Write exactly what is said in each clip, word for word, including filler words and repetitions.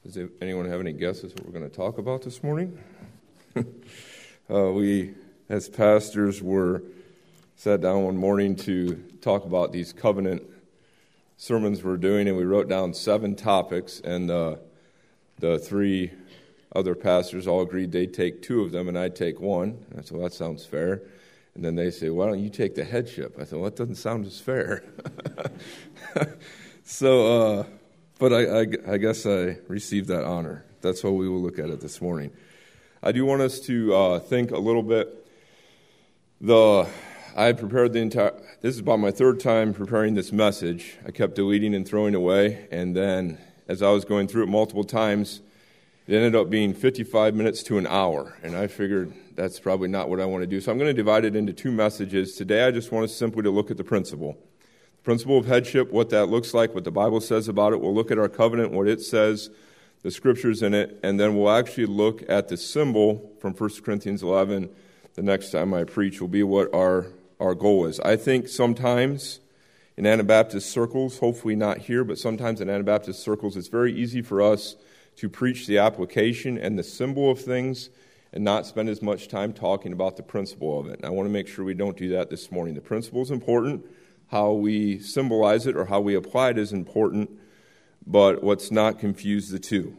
Does anyone have any guesses what we're going to talk about this morning? uh, we, as pastors, were sat down one morning to talk about these covenant sermons we're doing, and we wrote down seven topics, and uh, the three other pastors all agreed they'd take two of them, and I'd take one. And I said, well, that sounds fair. And then they say, why don't you take the headship? I said, well, that doesn't sound as fair. so, uh, but I, I, I guess I received that honor. That's what we will look at it this morning. I do want us to uh, think a little bit. The I had prepared the entire, this is about my third time preparing this message. I kept deleting and throwing away, and then as I was going through it multiple times, it ended up being fifty-five minutes to an hour, and I figured that's probably not what I want to do. So I'm going to divide it into two messages. Today I just want us simply to look at the principle. The principle of headship, what that looks like, what the Bible says about it. We'll look at our covenant, what it says, the scriptures in it, and then we'll actually look at the symbol from First Corinthians eleven. The next time I preach will be what our, our goal is. I think sometimes in Anabaptist circles, hopefully not here, but sometimes in Anabaptist circles, it's very easy for us to preach the application and the symbol of things and not spend as much time talking about the principle of it. And I want to make sure we don't do that this morning. The principle is important. How we symbolize it or how we apply it is important, but let's not confuse the two.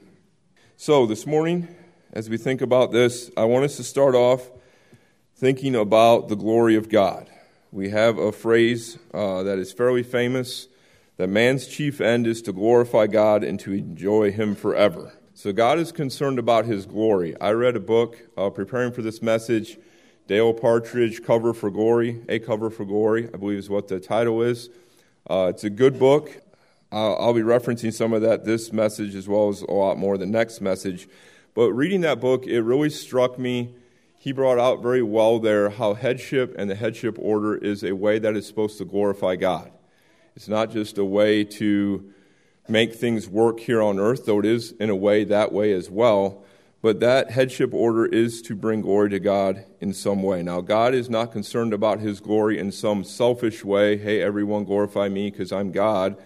So this morning, as we think about this, I want us to start off thinking about the glory of God. We have a phrase uh, that is fairly famous, that man's chief end is to glorify God and to enjoy Him forever. So God is concerned about His glory. I read a book uh, preparing for this message, Dale Partridge, Cover for Glory, A Cover for Glory, I believe is what the title is. Uh, it's a good book. I'll, I'll be referencing some of that this message as well as a lot more the next message. But reading that book, it really struck me. He brought out very well there how headship and the headship order is a way that is supposed to glorify God. It's not just a way to make things work here on earth, though it is in a way that way as well. But that headship order is to bring glory to God in some way. Now, God is not concerned about His glory in some selfish way. Hey, everyone glorify me because I'm God.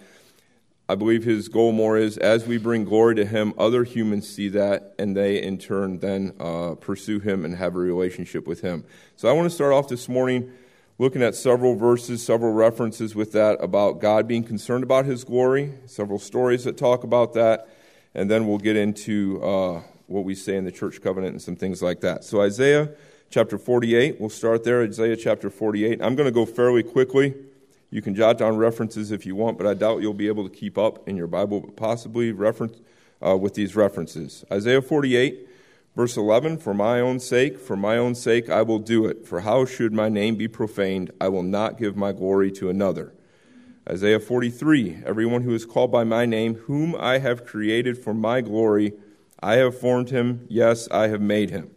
I believe His goal more is as we bring glory to Him, other humans see that, and they in turn then uh, pursue Him and have a relationship with Him. So I want to start off this morning looking at several verses, several references with that about God being concerned about His glory, several stories that talk about that, and then we'll get into uh, what we say in the church covenant and some things like that. So Isaiah chapter forty-eight, we'll start there, Isaiah chapter forty-eight. I'm going to go fairly quickly. You can jot down references if you want, but I doubt you'll be able to keep up in your Bible, but possibly reference uh, with these references. Isaiah forty-eight, verse eleven, for my own sake, for my own sake I will do it. For how should my name be profaned? I will not give my glory to another. Isaiah forty-three, everyone who is called by my name, whom I have created for my glory, I have formed him, yes, I have made him.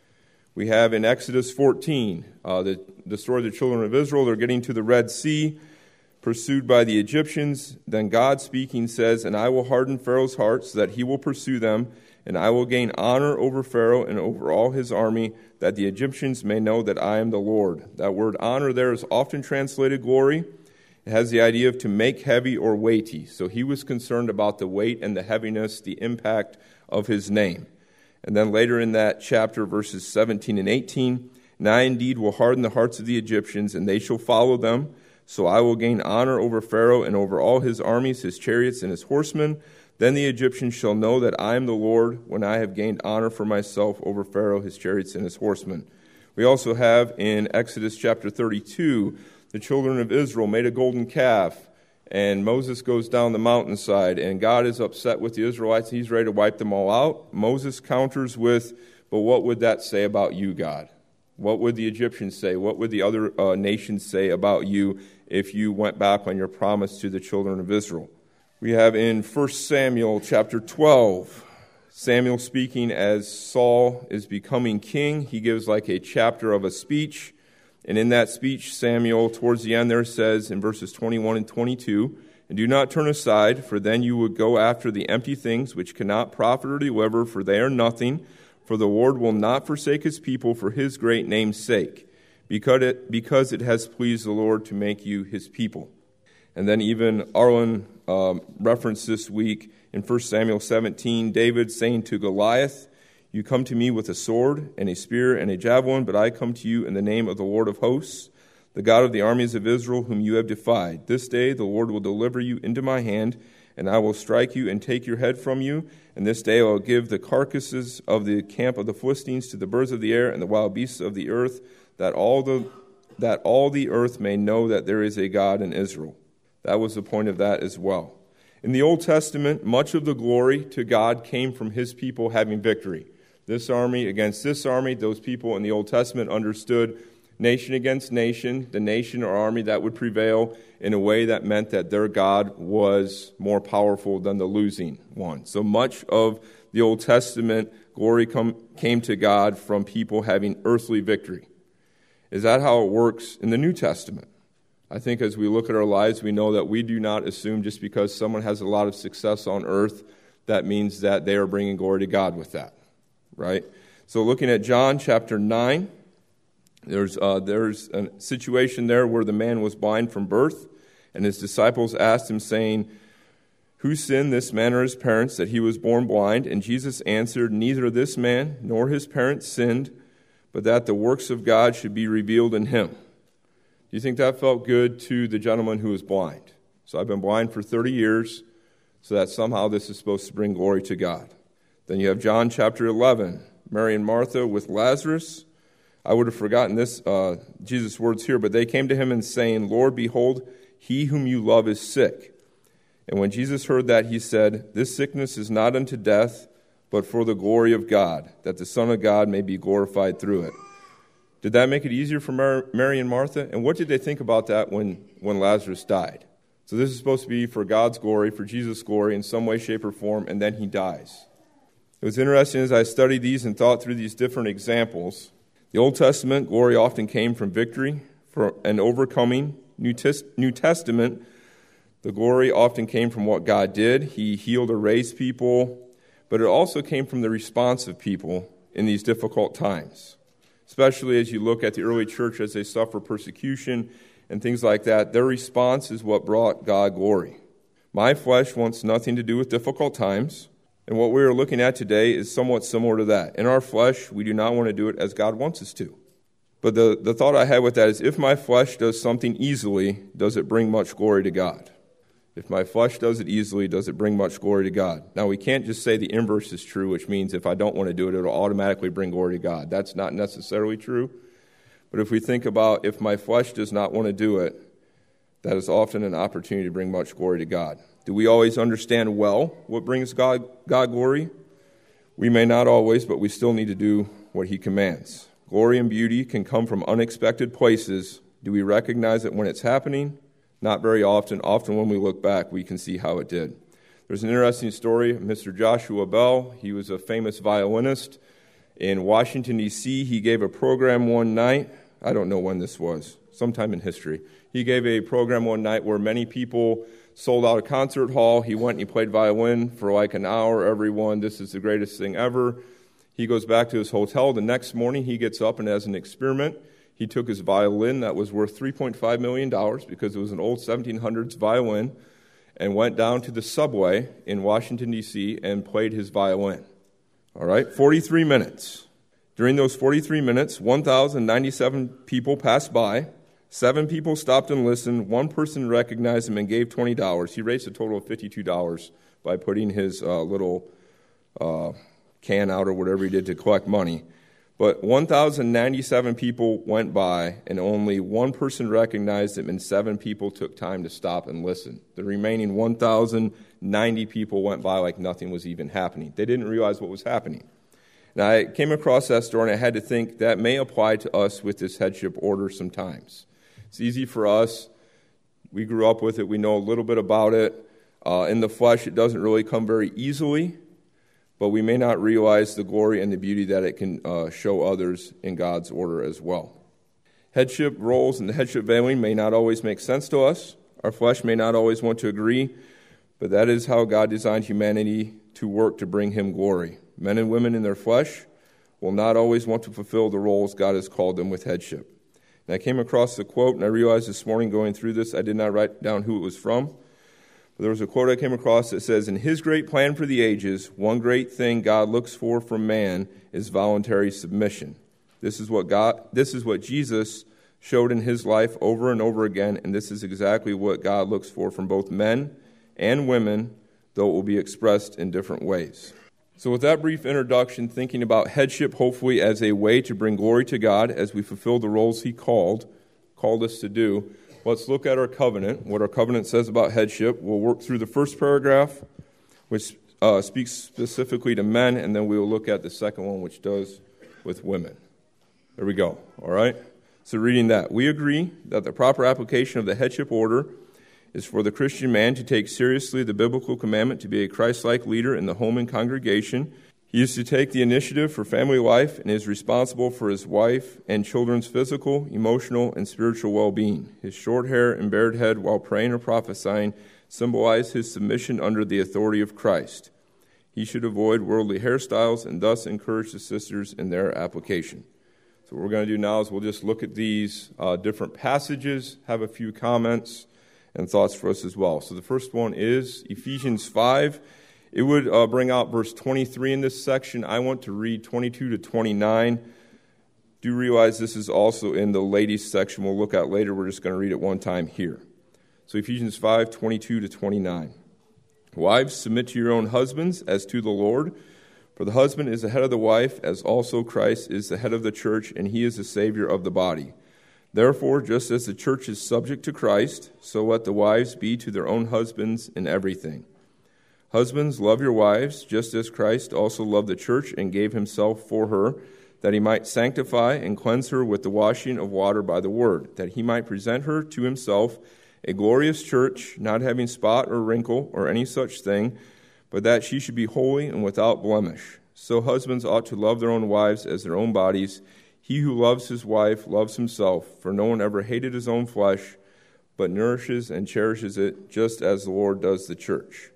We have in Exodus fourteen, uh, the, the story of the children of Israel. They're getting to the Red Sea, pursued by the Egyptians. Then God speaking says, and I will harden Pharaoh's heart so that he will pursue them, and I will gain honor over Pharaoh and over all his army, that the Egyptians may know that I am the Lord. That word honor there is often translated glory. It has the idea of to make heavy or weighty. So he was concerned about the weight and the heaviness, the impact of his name. And then later in that chapter, verses seventeen and eighteen, and I indeed will harden the hearts of the Egyptians, and they shall follow them. So I will gain honor over Pharaoh and over all his armies, his chariots, and his horsemen. Then the Egyptians shall know that I am the Lord when I have gained honor for myself over Pharaoh, his chariots, and his horsemen. We also have in Exodus chapter thirty-two, the children of Israel made a golden calf. And Moses goes down the mountainside, and God is upset with the Israelites. He's ready to wipe them all out. Moses counters with, but what would that say about you, God? What would the Egyptians say? What would the other uh, nations say about you if you went back on your promise to the children of Israel? We have in First Samuel chapter twelve, Samuel speaking as Saul is becoming king. He gives like a chapter of a speech. And in that speech, Samuel, towards the end there, says in verses twenty-one and twenty-two, and do not turn aside, for then you would go after the empty things which cannot profit or deliver, for they are nothing. For the Lord will not forsake his people for his great name's sake, because it, because it has pleased the Lord to make you his people. And then even Arlen um, referenced this week in First Samuel seventeen, David saying to Goliath, "You come to me with a sword and a spear and a javelin, but I come to you in the name of the Lord of hosts, the God of the armies of Israel, whom you have defied. This day the Lord will deliver you into my hand, and I will strike you and take your head from you. And this day I will give the carcasses of the camp of the Philistines to the birds of the air and the wild beasts of the earth, that all the that all the earth may know that there is a God in Israel." That was the point of that as well. In the Old Testament, much of the glory to God came from his people having victory. This army against this army, those people in the Old Testament understood nation against nation, the nation or army that would prevail in a way that meant that their God was more powerful than the losing one. So much of the Old Testament glory come, came to God from people having earthly victory. Is that how it works in the New Testament? I think as we look at our lives, we know that we do not assume just because someone has a lot of success on earth, that means that they are bringing glory to God with that, right? So looking at John chapter nine, there's uh, there's a situation there where the man was blind from birth, and his disciples asked him, saying, "Who sinned, this man or his parents, that he was born blind?" And Jesus answered, "Neither this man nor his parents sinned, but that the works of God should be revealed in him." Do you think that felt good to the gentleman who was blind? So I've been blind for thirty years, so that somehow this is supposed to bring glory to God. Then you have John chapter eleven, Mary and Martha with Lazarus. I would have forgotten this, uh, Jesus' words here, but they came to him and saying, "Lord, behold, he whom you love is sick." And when Jesus heard that, he said, "This sickness is not unto death, but for the glory of God, that the Son of God may be glorified through it." Did that make it easier for Mary and Martha? And what did they think about that when, when Lazarus died? So this is supposed to be for God's glory, for Jesus' glory in some way, shape, or form, and then he dies. It was interesting as I studied these and thought through these different examples. The Old Testament, glory often came from victory for, and overcoming. New, tes- New Testament, the glory often came from what God did. He healed or raised people, but it also came from the response of people in these difficult times. Especially as you look at the early church as they suffer persecution and things like that, their response is what brought God glory. My flesh wants nothing to do with difficult times, and what we are looking at today is somewhat similar to that. In our flesh, we do not want to do it as God wants us to. But the, the thought I had with that is, if my flesh does something easily, does it bring much glory to God? If my flesh does it easily, does it bring much glory to God? Now, we can't just say the inverse is true, which means if I don't want to do it, it'll automatically bring glory to God. That's not necessarily true. But if we think about if my flesh does not want to do it, that is often an opportunity to bring much glory to God. Do we always understand well what brings God, God glory? We may not always, but we still need to do what he commands. Glory and beauty can come from unexpected places. Do we recognize it when it's happening? Not very often. Often when we look back, we can see how it did. There's an interesting story of Mister Joshua Bell. He was a famous violinist in Washington, D C He gave a program one night. I don't know when this was, sometime in history. He gave a program one night where many people sold out a concert hall. He went and he played violin for like an hour. Everyone, this is the greatest thing ever. He goes back to his hotel. The next morning, he gets up and as an experiment, he took his violin that was worth three point five million dollars because it was an old seventeen hundreds violin and went down to the subway in Washington, D C and played his violin. All right, forty-three minutes. During those forty-three minutes, one thousand ninety-seven people passed by. Seven people stopped and listened. One person recognized him and gave twenty dollars. He raised a total of fifty-two dollars by putting his uh, little uh, can out or whatever he did to collect money. But one thousand ninety-seven people went by, and only one person recognized him, and seven people took time to stop and listen. The remaining one thousand ninety people went by like nothing was even happening. They didn't realize what was happening. And I came across that story, and I had to think that may apply to us with this headship order sometimes. It's easy for us. We grew up with it. We know a little bit about it. Uh, in the flesh, it doesn't really come very easily, but we may not realize the glory and the beauty that it can uh, show others in God's order as well. Headship roles and the headship veiling may not always make sense to us. Our flesh may not always want to agree, but that is how God designed humanity to work to bring him glory. Men and women in their flesh will not always want to fulfill the roles God has called them with headship. And I came across the quote, and I realized this morning going through this, I did not write down who it was from. But there was a quote I came across that says, "In his great plan for the ages, one great thing God looks for from man is voluntary submission. This is what God, this is what Jesus showed in his life over and over again, and this is exactly what God looks for from both men and women, though it will be expressed in different ways." So with that brief introduction, thinking about headship hopefully as a way to bring glory to God as we fulfill the roles he called, called us to do, let's look at our covenant, what our covenant says about headship. We'll work through the first paragraph, which uh, speaks specifically to men, and then we will look at the second one, which does with women. There we go, all right? So reading that, we agree that the proper application of the headship order is for the Christian man to take seriously the biblical commandment to be a Christ-like leader in the home and congregation. He is to take the initiative for family life and is responsible for his wife and children's physical, emotional, and spiritual well-being. His short hair and bared head while praying or prophesying symbolize his submission under the authority of Christ. He should avoid worldly hairstyles and thus encourage the sisters in their application. So what we're going to do now is we'll just look at these uh, different passages, have a few comments and thoughts for us as well. So the first one is Ephesians five. It would uh, bring out verse twenty-three in this section. I want to read twenty-two to twenty-nine. Do realize this is also in the ladies section we'll look at later. We're just going to read it one time here. So Ephesians five, twenty-two to twenty-nine. Wives, submit to your own husbands as to the Lord. For the husband is the head of the wife, as also Christ is the head of the church, and he is the Savior of the body. Therefore, just as the church is subject to Christ, so let the wives be to their own husbands in everything. Husbands, love your wives, just as Christ also loved the church and gave himself for her, that he might sanctify and cleanse her with the washing of water by the word, that he might present her to himself a glorious church, not having spot or wrinkle or any such thing, but that she should be holy and without blemish. So husbands ought to love their own wives as their own bodies. He who loves his wife loves himself, for no one ever hated his own flesh, but nourishes and cherishes it, just as the Lord does the church.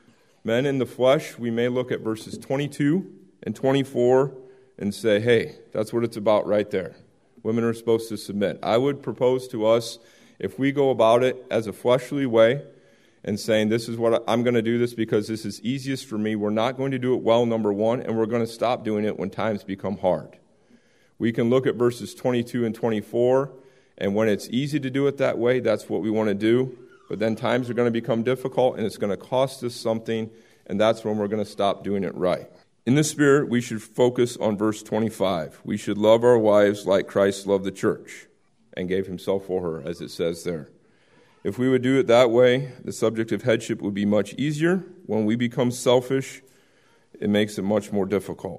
Men in the flesh, we may look at verses twenty-two and twenty-four and say, hey, that's what it's about right there. Women are supposed to submit. I would propose to us, if we go about it as a fleshly way and saying, this is what I'm going to do this because this is easiest for me, we're not going to do it well, number one, and we're going to stop doing it when times become hard. We can look at verses twenty-two and twenty-four, and when it's easy to do it that way, that's what we want to do. But then times are going to become difficult, and it's going to cost us something, and that's when we're going to stop doing it right. In the Spirit, we should focus on verse twenty-five. We should love our wives like Christ loved the church and gave himself for her, as it says there. If we would do it that way, the subject of headship would be much easier. When we become selfish, it makes it much more difficult.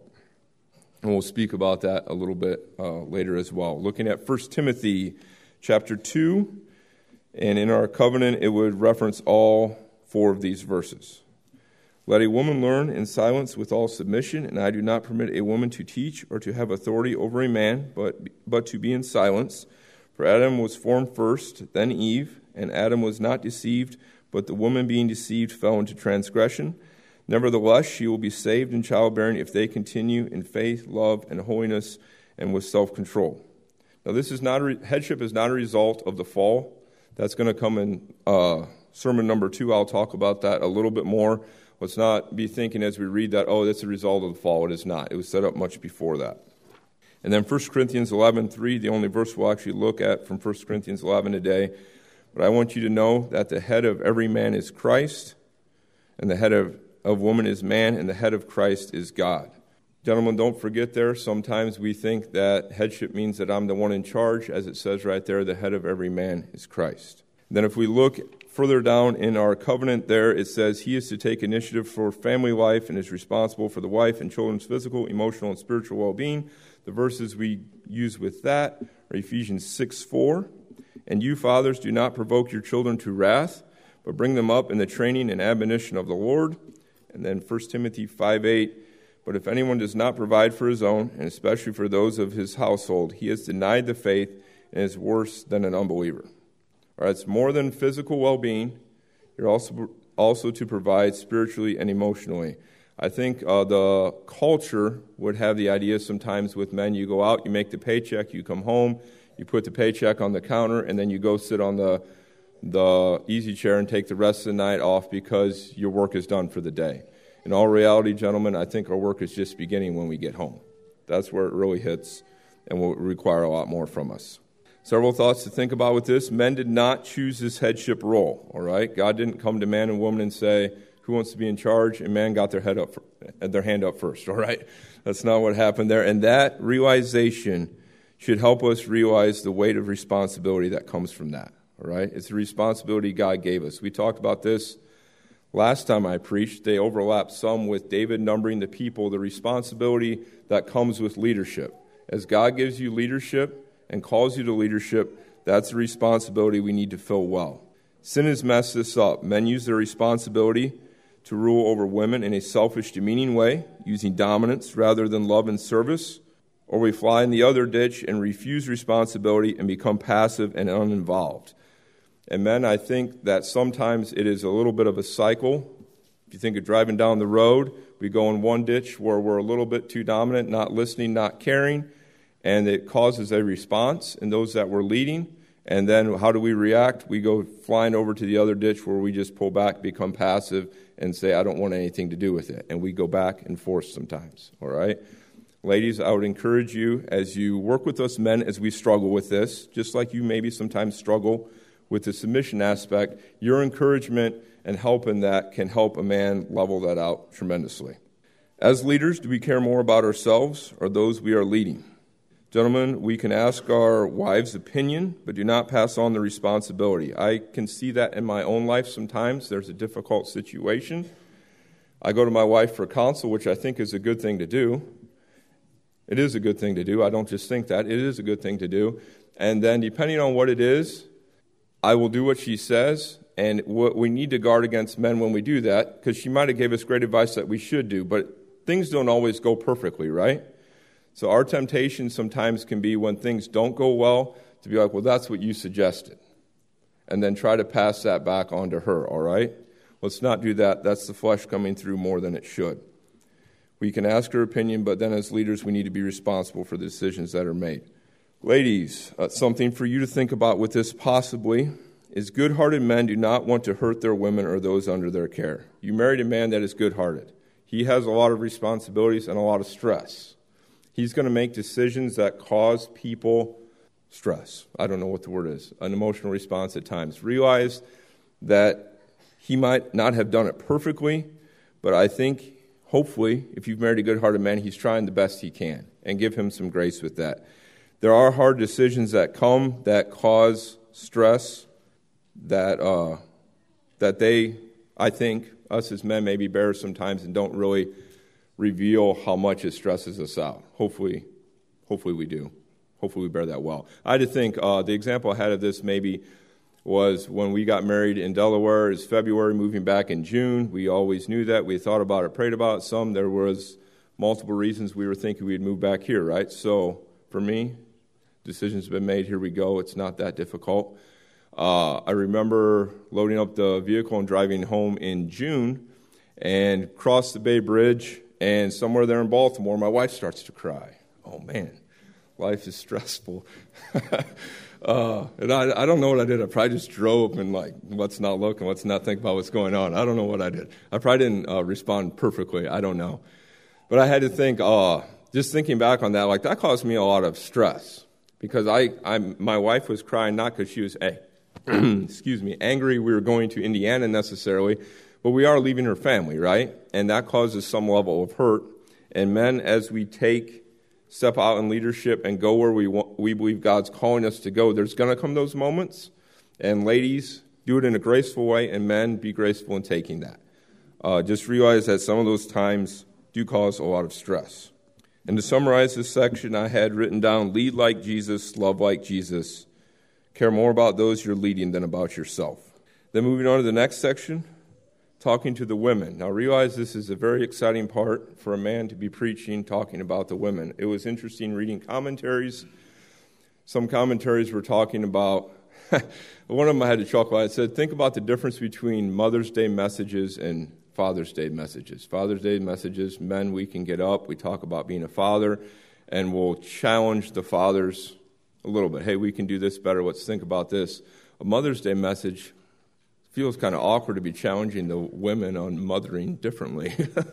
And we'll speak about that a little bit uh, later as well. Looking at First Timothy chapter two, and in our covenant, it would reference all four of these verses. Let a woman learn in silence with all submission, and I do not permit a woman to teach or to have authority over a man, but, but to be in silence. For Adam was formed first, then Eve, and Adam was not deceived, but the woman being deceived fell into transgression. Nevertheless, she will be saved in childbearing if they continue in faith, love, and holiness, and with self-control. Now, this is not a, headship is not a result of the fall. That's going to come in uh, sermon number two. I'll talk about that a little bit more. Let's not be thinking as we read that, oh, that's a result of the fall. It is not. It was set up much before that. And then First Corinthians eleven three, the only verse we'll actually look at from First Corinthians eleven today. But I want you to know that the head of every man is Christ, and the head of of woman is man, and the head of Christ is God. Gentlemen, don't forget there, sometimes we think that headship means that I'm the one in charge. As it says right there, the head of every man is Christ. Then if we look further down in our covenant there, it says he is to take initiative for family life and is responsible for the wife and children's physical, emotional, and spiritual well-being. The verses we use with that are Ephesians six four. And you, fathers, do not provoke your children to wrath, but bring them up in the training and admonition of the Lord. And then First Timothy five eight, but if anyone does not provide for his own, and especially for those of his household, he has denied the faith and is worse than an unbeliever. All right, it's more than physical well-being. You're also also to provide spiritually and emotionally. I think uh, the culture would have the idea sometimes with men, you go out, you make the paycheck, you come home, you put the paycheck on the counter, and then you go sit on the the easy chair and take the rest of the night off because your work is done for the day. In all reality, gentlemen, I think our work is just beginning when we get home. That's where it really hits and will require a lot more from us. Several thoughts to think about with this. Men did not choose this headship role, all right? God didn't come to man and woman and say, who wants to be in charge? And man got their head up, their hand up first, all right? That's not what happened there. And that realization should help us realize the weight of responsibility that comes from that. All right? It's the responsibility God gave us. We talked about this last time I preached. They overlap some with David numbering the people, the responsibility that comes with leadership. As God gives you leadership and calls you to leadership, that's the responsibility we need to fill well. Sin has messed this up. Men use their responsibility to rule over women in a selfish, demeaning way, using dominance rather than love and service, or we fly in the other ditch and refuse responsibility and become passive and uninvolved. And men, I think that sometimes it is a little bit of a cycle. If you think of driving down the road, we go in one ditch where we're a little bit too dominant, not listening, not caring, and it causes a response in those that we're leading. And then how do we react? We go flying over to the other ditch where we just pull back, become passive, and say, I don't want anything to do with it. And we go back and forth sometimes, all right? Ladies, I would encourage you as you work with us men as we struggle with this, just like you maybe sometimes struggle with the submission aspect, your encouragement and help in that can help a man level that out tremendously. As leaders, do we care more about ourselves or those we are leading? Gentlemen, we can ask our wives' opinion, but do not pass on the responsibility. I can see that in my own life sometimes. There's a difficult situation. I go to my wife for counsel, which I think is a good thing to do. It is a good thing to do. I don't just think that. It is a good thing to do. And then depending on what it is, I will do what she says, and what we need to guard against men when we do that, because she might have gave us great advice that we should do, but things don't always go perfectly, right? So our temptation sometimes can be when things don't go well to be like, well, that's what you suggested, and then try to pass that back on to her, all right? Let's not do that. That's the flesh coming through more than it should. We can ask her opinion, but then as leaders, we need to be responsible for the decisions that are made. Ladies, uh, something for you to think about with this possibly is good-hearted men do not want to hurt their women or those under their care. You married a man that is good-hearted. He has a lot of responsibilities and a lot of stress. He's going to make decisions that cause people stress. I don't know what the word is, an emotional response at times. Realize that he might not have done it perfectly, but I think, hopefully, if you've married a good-hearted man, he's trying the best he can, and give him some grace with that. There are hard decisions that come that cause stress that uh, that they, I think, us as men maybe bear sometimes and don't really reveal how much it stresses us out. Hopefully, hopefully we do. Hopefully we bear that well. I had to think, uh, the example I had of this maybe was when we got married in Delaware. It's February, moving back in June. We always knew that. We thought about it, prayed about it some. There was multiple reasons we were thinking we'd move back here, right? So for me, decisions have been made. Here we go. It's not that difficult. Uh, I remember loading up the vehicle and driving home in June and crossed the Bay Bridge, and somewhere there in Baltimore, my wife starts to cry. Oh, man, life is stressful. uh, and I, I don't know what I did. I probably just drove and, like, let's not look and let's not think about what's going on. I don't know what I did. I probably didn't uh, respond perfectly. I don't know. But I had to think, uh, just thinking back on that, like, that caused me a lot of stress. Because I, I, my wife was crying not because she was, hey, excuse me, angry we were going to Indiana necessarily, but we are leaving her family, right? And that causes some level of hurt. And men, as we take, step out in leadership and go where we want, we believe God's calling us to go, there's going to come those moments. And ladies, do it in a graceful way, and men, be graceful in taking that. Uh, just realize that some of those times do cause a lot of stress. And to summarize this section, I had written down, lead like Jesus, love like Jesus. Care more about those you're leading than about yourself. Then moving on to the next section, talking to the women. Now realize this is a very exciting part for a man to be preaching, talking about the women. It was interesting reading commentaries. Some commentaries were talking about, one of them I had to chuckle at. It said, think about the difference between Mother's Day messages and Father's Day messages. Father's Day messages, men, we can get up, we talk about being a father, and we'll challenge the fathers a little bit. Hey, we can do this better. Let's think about this. A Mother's Day message feels kind of awkward to be challenging the women on mothering differently.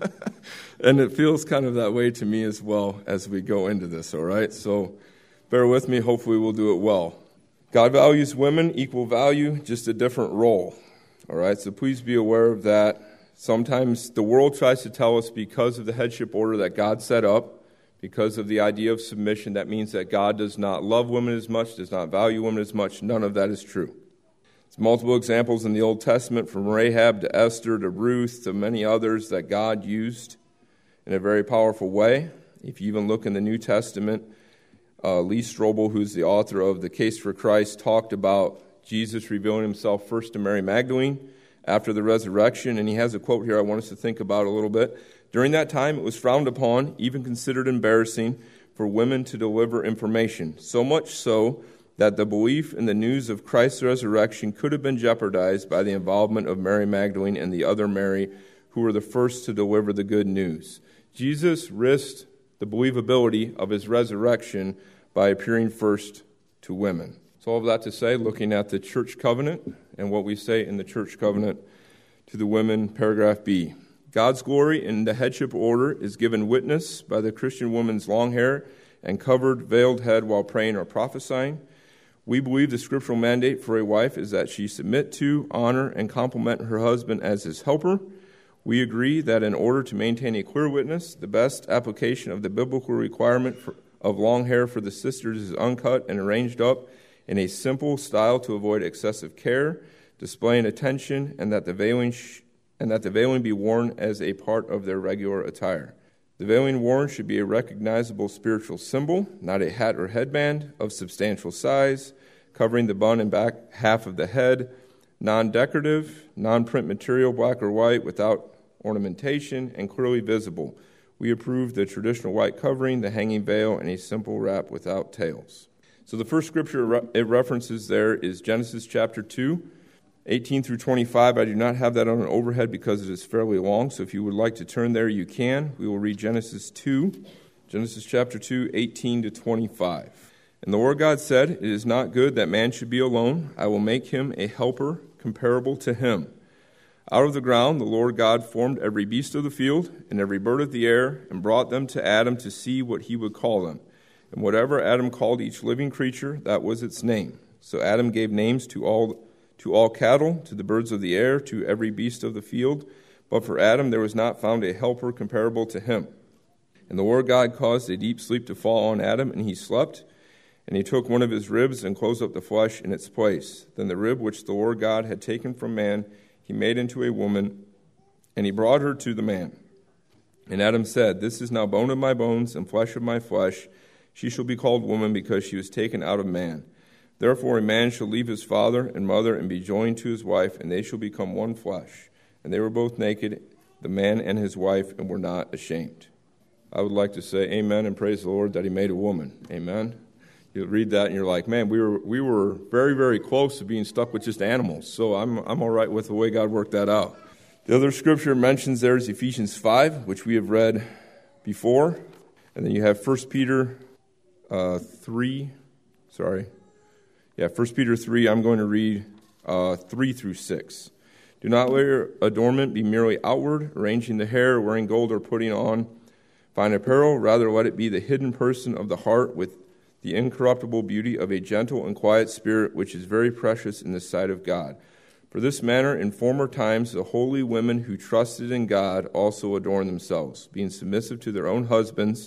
And it feels kind of that way to me as well as we go into this, all right? So bear with me. Hopefully we'll do it well. God values women, equal value, just a different role, all right? So please be aware of that. Sometimes the world tries to tell us because of the headship order that God set up, because of the idea of submission, that means that God does not love women as much, does not value women as much. None of that is true. There's multiple examples in the Old Testament, from Rahab to Esther to Ruth to many others, that God used in a very powerful way. If you even look in the New Testament, uh, Lee Strobel, who's the author of The Case for Christ, talked about Jesus revealing himself first to Mary Magdalene after the resurrection, and he has a quote here I want us to think about a little bit. During that time, it was frowned upon, even considered embarrassing, for women to deliver information, so much so that the belief in the news of Christ's resurrection could have been jeopardized by the involvement of Mary Magdalene and the other Mary, who were the first to deliver the good news. Jesus risked the believability of his resurrection by appearing first to women. So all of that to say, looking at the church covenant and what we say in the church covenant to the women, paragraph B. God's glory in the headship order is given witness by the Christian woman's long hair and covered, veiled head while praying or prophesying. We believe the scriptural mandate for a wife is that she submit to, honor, and compliment her husband as his helper. We agree that in order to maintain a clear witness, the best application of the biblical requirement for, of long hair for the sisters is uncut and arranged up in a simple style to avoid excessive care, displaying attention, and that the veiling sh- and that the veiling be worn as a part of their regular attire. The veiling worn should be a recognizable spiritual symbol, not a hat or headband of substantial size, covering the bun and back half of the head, non-decorative, non-print material, black or white, without ornamentation, and clearly visible. We approve the traditional white covering, the hanging veil, and a simple wrap without tails. So the first scripture it references there is Genesis chapter two, eighteen through twenty-five. I do not have that on an overhead because it is fairly long, so if you would like to turn there, you can. We will read Genesis two, Genesis chapter two, eighteen to twenty-five. And the Lord God said, "It is not good that man should be alone. I will make him a helper comparable to him." Out of the ground the Lord God formed every beast of the field and every bird of the air and brought them to Adam to see what he would call them. And whatever Adam called each living creature, that was its name. So Adam gave names to all to all cattle, to the birds of the air, to every beast of the field. But for Adam there was not found a helper comparable to him. And the Lord God caused a deep sleep to fall on Adam, and he slept. And he took one of his ribs and closed up the flesh in its place. Then the rib which the Lord God had taken from man, he made into a woman, and he brought her to the man. And Adam said, "This is now bone of my bones and flesh of my flesh. She shall be called woman because she was taken out of man. Therefore a man shall leave his father and mother and be joined to his wife, and they shall become one flesh. And they were both naked, the man and his wife, and were not ashamed." I would like to say amen and praise the Lord that he made a woman. Amen. You read that and you're like, man, we were we were very, very close to being stuck with just animals. So I'm I'm all right with the way God worked that out. The other scripture mentions there is Ephesians five, which we have read before. And then you have First Peter uh, three. Sorry. Yeah, First Peter three, I'm going to read uh, three through six. "Do not let your adornment be merely outward, arranging the hair, wearing gold, or putting on fine apparel. Rather, let it be the hidden person of the heart with the incorruptible beauty of a gentle and quiet spirit, which is very precious in the sight of God. For this manner, in former times, the holy women who trusted in God also adorned themselves, being submissive to their own husbands,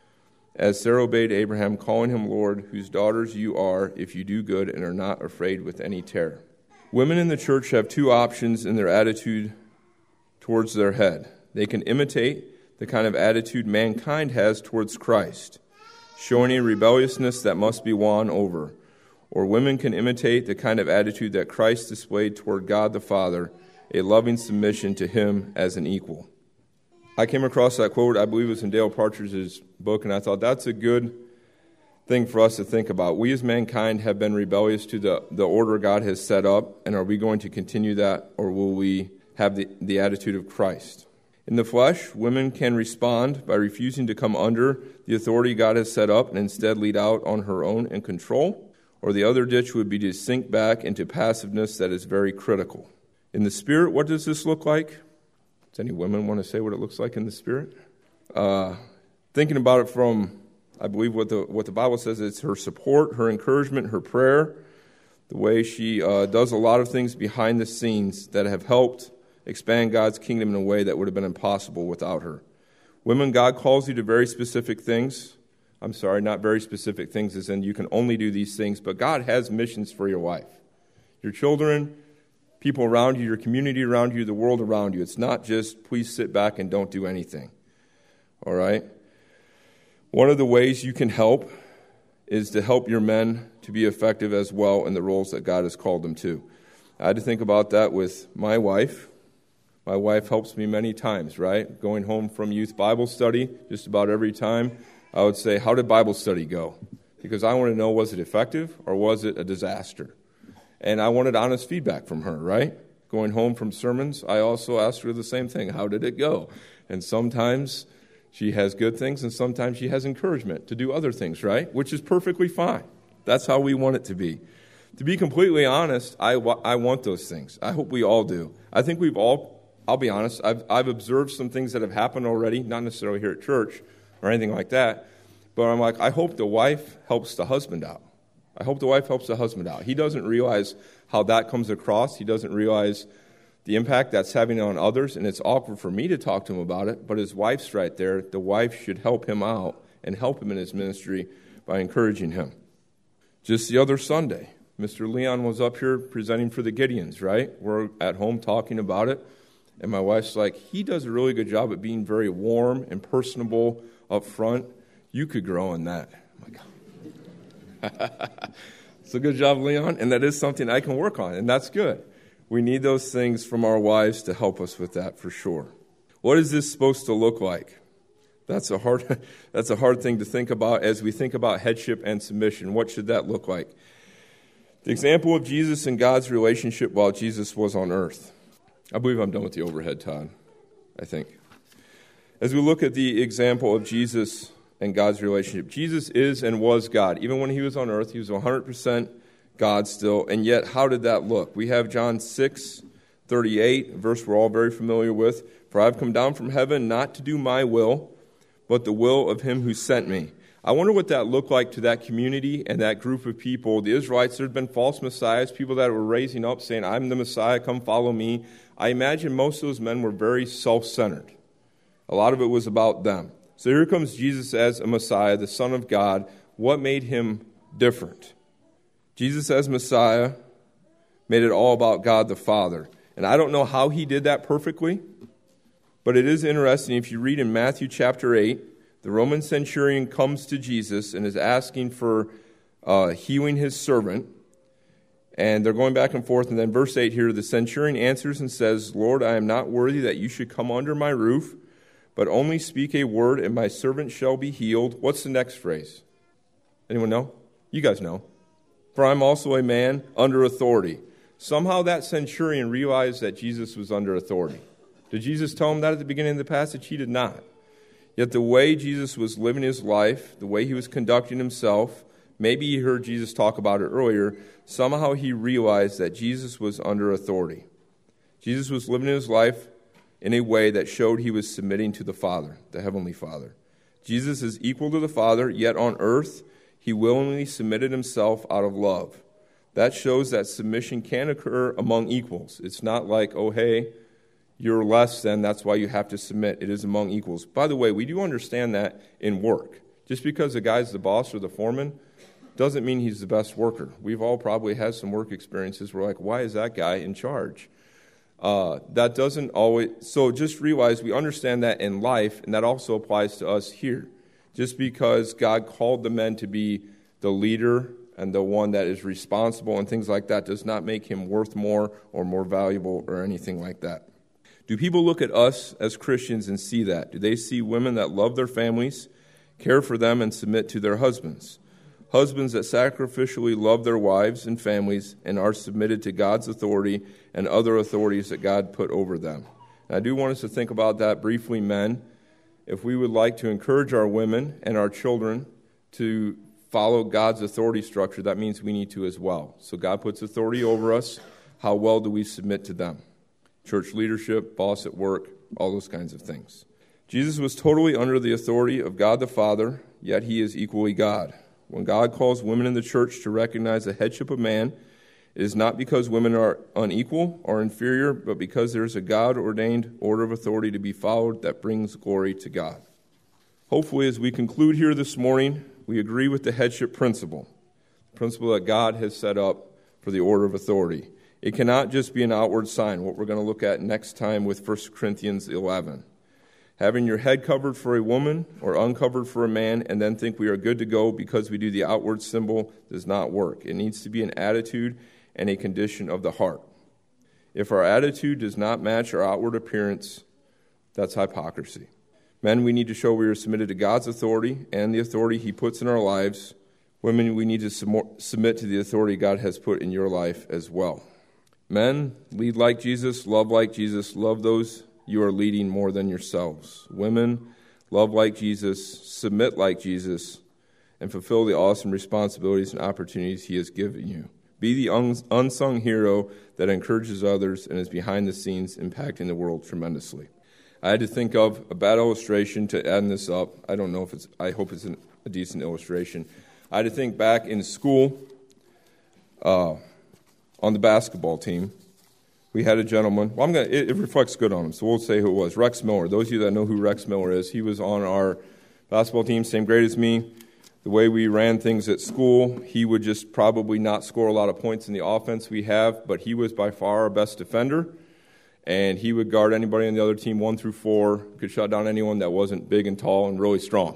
as Sarah obeyed Abraham, calling him Lord, whose daughters you are, if you do good and are not afraid with any terror." Women in the church have two options in their attitude towards their head. They can imitate the kind of attitude mankind has towards Christ, showing a rebelliousness that must be won over. Or women can imitate the kind of attitude that Christ displayed toward God the Father, a loving submission to him as an equal. I came across that quote, I believe it was in Dale Partridge's book, and I thought that's a good thing for us to think about. We as mankind have been rebellious to the, the order God has set up, and are we going to continue that, or will we have the, the attitude of Christ? In the flesh, women can respond by refusing to come under the authority God has set up and instead lead out on her own in control, or the other ditch would be to sink back into passiveness that is very critical. In the Spirit, what does this look like? Does any women want to say what it looks like in the Spirit? Uh, thinking about it from, I believe what the what the Bible says, it's her support, her encouragement, her prayer, the way she uh, does a lot of things behind the scenes that have helped expand God's kingdom in a way that would have been impossible without her. Women, God calls you to very specific things. I'm sorry, not very specific things as in you can only do these things, but God has missions for your wife. Your children, people around you, your community around you, the world around you. It's not just please sit back and don't do anything. All right? One of the ways you can help is to help your men to be effective as well in the roles that God has called them to. I had to think about that with my wife. My wife helps me many times, right? Going home from youth Bible study, just about every time, I would say, how did Bible study go? Because I want to know, was it effective or was it a disaster? And I wanted honest feedback from her, right? Going home from sermons, I also asked her the same thing. How did it go? And sometimes she has good things and sometimes she has encouragement to do other things, right? Which is perfectly fine. That's how we want it to be. To be completely honest, I, I want those things. I hope we all do. I think we've all, I'll be honest, I've, I've observed some things that have happened already, not necessarily here at church or anything like that, but I'm like, I hope the wife helps the husband out. I hope the wife helps the husband out. He doesn't realize how that comes across. He doesn't realize the impact that's having on others, and it's awkward for me to talk to him about it, but his wife's right there. The wife should help him out and help him in his ministry by encouraging him. Just the other Sunday, Mister Leon was up here presenting for the Gideons, right? We're at home talking about it, and my wife's like, he does a really good job at being very warm and personable up front. You could grow in that. I'm like, it's a good job, Leon, and that is something I can work on, and that's good. We need those things from our wives to help us with that for sure. What is this supposed to look like? That's a hard that's a hard thing to think about as we think about headship and submission. What should that look like? The example of Jesus and God's relationship while Jesus was on earth. I believe I'm done with the overhead, Todd, I think. As we look at the example of Jesus and God's relationship, Jesus is and was God. Even when he was on earth, he was one hundred percent God still. And yet, how did that look? We have John six thirty-eight, a verse we're all very familiar with. For I have come down from heaven not to do my will, but the will of him who sent me. I wonder what that looked like to that community and that group of people. The Israelites, there had been false messiahs, people that were raising up saying, I'm the Messiah, come follow me. I imagine most of those men were very self-centered. A lot of it was about them. So here comes Jesus as a Messiah, the Son of God. What made him different? Jesus as Messiah made it all about God the Father. And I don't know how he did that perfectly, but it is interesting. If you read in Matthew chapter eight, the Roman centurion comes to Jesus and is asking for uh, healing his servant. And they're going back and forth. And then verse eight here, the centurion answers and says, Lord, I am not worthy that you should come under my roof, but only speak a word and my servant shall be healed. What's the next phrase? Anyone know? You guys know. For I'm also a man under authority. Somehow that centurion realized that Jesus was under authority. Did Jesus tell him that at the beginning of the passage? He did not. Yet the way Jesus was living his life, the way he was conducting himself, maybe he heard Jesus talk about it earlier, somehow he realized that Jesus was under authority. Jesus was living his life in a way that showed he was submitting to the Father, the Heavenly Father. Jesus is equal to the Father, yet on earth he willingly submitted himself out of love. That shows that submission can occur among equals. It's not like, oh, hey, you're less than, that's why you have to submit. It is among equals. By the way, we do understand that in work. Just because a guy's the boss or the foreman doesn't mean he's the best worker. We've all probably had some work experiences where we're like, why is that guy in charge? Uh, that doesn't always... So just realize we understand that in life, and that also applies to us here. Just because God called the men to be the leader and the one that is responsible and things like that does not make him worth more or more valuable or anything like that. Do people look at us as Christians and see that? Do they see women that love their families, care for them, and submit to their husbands? Husbands that sacrificially love their wives and families and are submitted to God's authority and other authorities that God put over them. And I do want us to think about that briefly, men. If we would like to encourage our women and our children to follow God's authority structure, that means we need to as well. So God puts authority over us. How well do we submit to them? Church leadership, boss at work, all those kinds of things. Jesus was totally under the authority of God the Father, yet he is equally God. When God calls women in the church to recognize the headship of man, it is not because women are unequal or inferior, but because there is a God-ordained order of authority to be followed that brings glory to God. Hopefully, as we conclude here this morning, we agree with the headship principle, the principle that God has set up for the order of authority. It cannot just be an outward sign, what we're going to look at next time with First Corinthians eleven. Having your head covered for a woman or uncovered for a man and then think we are good to go because we do the outward symbol does not work. It needs to be an attitude and a condition of the heart. If our attitude does not match our outward appearance, that's hypocrisy. Men, we need to show we are submitted to God's authority and the authority he puts in our lives. Women, we need to submit to the authority God has put in your life as well. Men, lead like Jesus, love like Jesus, love those you are leading more than yourselves. Women, love like Jesus, submit like Jesus, and fulfill the awesome responsibilities and opportunities he has given you. Be the unsung hero that encourages others and is behind the scenes impacting the world tremendously. I had to think of a bad illustration to end this up. I don't know if it's, I hope it's an, a decent illustration. I had to think back in school uh, on the basketball team. We had a gentleman, well, I'm gonna, it, it reflects good on him, so we'll say who it was. Rex Miller. Those of you that know who Rex Miller is, he was on our basketball team, same grade as me. The way we ran things at school, he would just probably not score a lot of points in the offense we have, but he was by far our best defender, and he would guard anybody on the other team one through four, could shut down anyone that wasn't big and tall and really strong.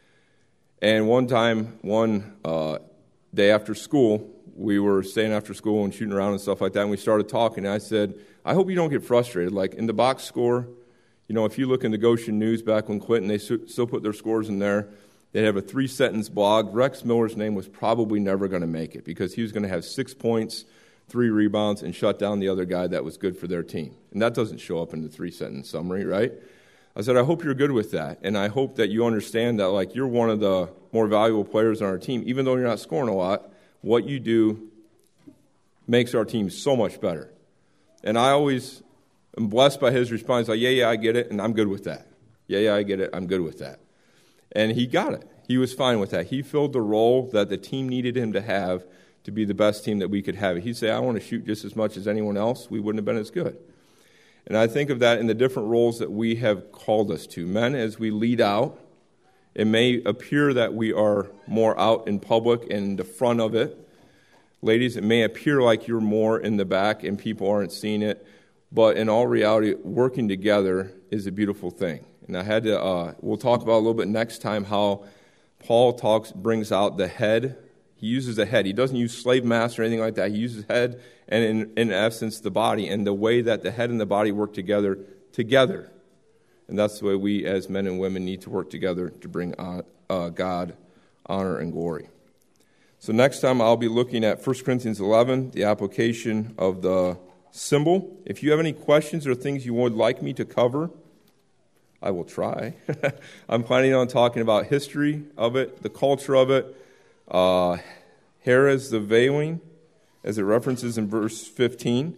And one time, one uh, day after school, we were staying after school and shooting around and stuff like that, and we started talking, and I said, I hope you don't get frustrated. Like, in the box score, you know, if you look in the Goshen News back when Clinton, they still put their scores in there. They'd have a three-sentence blog. Rex Miller's name was probably never going to make it because he was going to have six points, three rebounds, and shut down the other guy that was good for their team. And that doesn't show up in the three-sentence summary, right? I said, I hope you're good with that, and I hope that you understand that, like, you're one of the more valuable players on our team. Even though you're not scoring a lot, what you do makes our team so much better. And I always am blessed by his response, like, yeah, yeah, I get it, and I'm good with that. Yeah, yeah, I get it, I'm good with that. And he got it. He was fine with that. He filled the role that the team needed him to have to be the best team that we could have. He'd say, I want to shoot just as much as anyone else. We wouldn't have been as good. And I think of that in the different roles that we have called us to. Men, as we lead out, it may appear that we are more out in public and in the front of it. Ladies, it may appear like you're more in the back and people aren't seeing it. But in all reality, working together is a beautiful thing. And I had to, uh, we'll talk about a little bit next time how Paul talks, brings out the head. He uses the head. He doesn't use slave master or anything like that. He uses head and, in, in essence, the body, and the way that the head and the body work together, together. And that's the way we as men and women need to work together to bring on, uh, God honor and glory. So next time I'll be looking at First Corinthians eleven, the application of the symbol. If you have any questions or things you would like me to cover, I will try. I'm planning on talking about history of it, the culture of it, uh, Heres, the veiling, as it references in verse fifteen,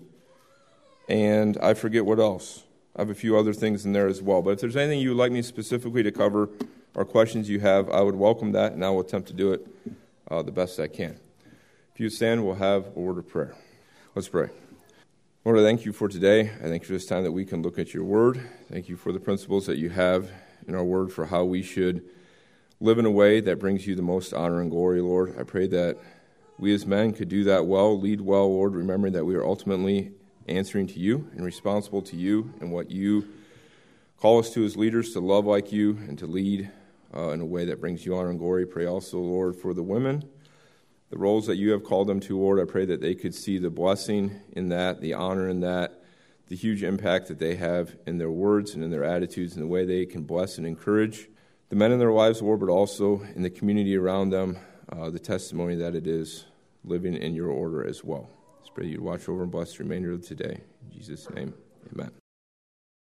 and I forget what else. I have a few other things in there as well. But if there's anything you would like me specifically to cover or questions you have, I would welcome that, and I will attempt to do it uh, the best I can. If you stand, we'll have a word of prayer. Let's pray. Lord, I thank you for today. I thank you for this time that we can look at your word. Thank you for the principles that you have in our word for how we should live in a way that brings you the most honor and glory, Lord. I pray that we as men could do that well, lead well, Lord, remembering that we are ultimately answering to you and responsible to you and what you call us to as leaders, to love like you and to lead uh, in a way that brings you honor and glory. Pray also, Lord, for the women, the roles that you have called them to, Lord. I pray that they could see the blessing in that, the honor in that, the huge impact that they have in their words and in their attitudes and the way they can bless and encourage the men in their lives, Lord, but also in the community around them, uh, the testimony that it is living in your order as well. Let's pray you'd watch over and bless the remainder of today. In Jesus' name, amen.